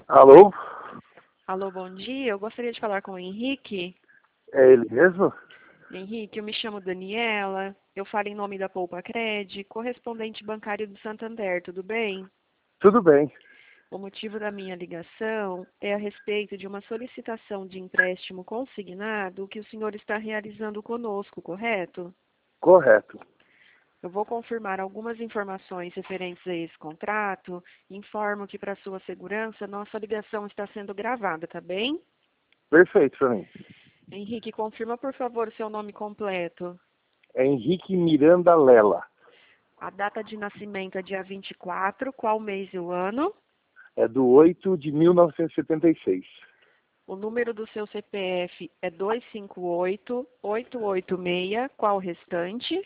Alô? Alô, bom dia. Eu gostaria de falar com o Henrique. É ele mesmo? Henrique, eu me chamo Daniela. Eu falo em nome da Poupa Cred, correspondente bancário do Santander, tudo bem? Tudo bem. O motivo da minha ligação é a respeito de uma solicitação de empréstimo consignado que o senhor está realizando conosco, correto? Correto. Eu vou confirmar algumas informações referentes a esse contrato. Informo que, para sua segurança, nossa ligação está sendo gravada, tá bem? Perfeito para mim. Henrique, confirma, por favor, o seu nome completo. É Henrique Miranda Lela. A data de nascimento é dia 24, qual mês e o ano? É do 8 de 1976. O número do seu CPF é 258-886, qual o restante?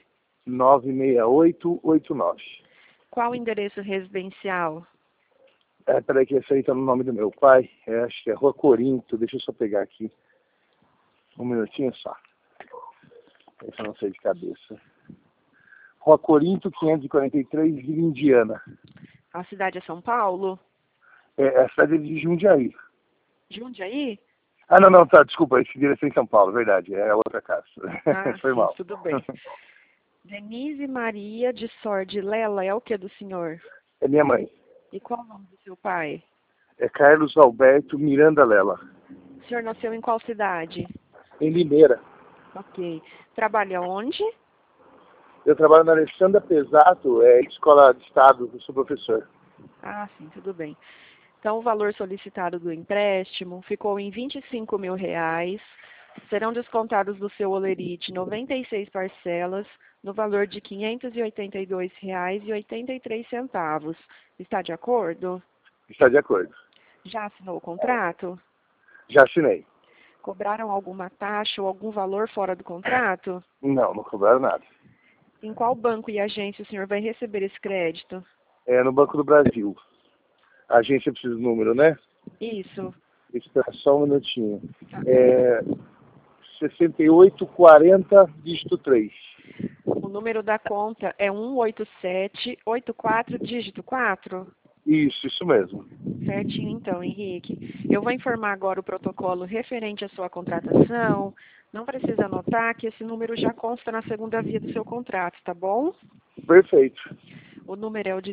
96889. Qual o endereço residencial? Peraí que esse aí tá no nome do meu pai. Acho que é Rua Corinto. Deixa eu só pegar aqui. Um minutinho só. Esse eu não sei de cabeça. Rua Corinto, 543, Vila Indiana. A cidade é São Paulo? É a cidade de Jundiaí. Jundiaí? Ah, não, tá, desculpa, esse direção em São Paulo, verdade, é outra casa. Ah, Foi sim, mal. tudo bem. Denise Maria de Sordi Lela é o que do senhor? É minha mãe. E qual o nome do seu pai? É Carlos Alberto Miranda Lela. O senhor nasceu em qual cidade? Em Limeira. Ok. Trabalha onde? Eu trabalho na Alexandra Pesato, Escola de Estado, eu sou professor. Ah, sim, tudo bem. Então, o valor solicitado do empréstimo ficou em R$ 25.000. Serão descontados do seu holerite 96 parcelas, no valor de R$ 582,83. Está de acordo? Está de acordo. Já assinou o contrato? Já assinei. Cobraram alguma taxa ou algum valor fora do contrato? Não cobraram nada. Em qual banco e agência o senhor vai receber esse crédito? É no Banco do Brasil. A agência precisa do número, né? Isso. Espera só um minutinho. 6840, dígito 3. O número da conta é 18784, dígito 4? Isso mesmo. Certinho, então, Henrique. Eu vou informar agora o protocolo referente à sua contratação. Não precisa anotar que esse número já consta na segunda via do seu contrato, tá bom? Perfeito. O número é o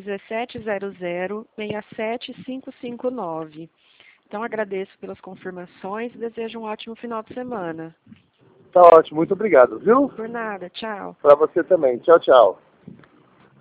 1700-67559. Então, agradeço pelas confirmações e desejo um ótimo final de semana. Tá ótimo, muito obrigado, viu? Por nada, tchau. Para você também. Tchau, tchau.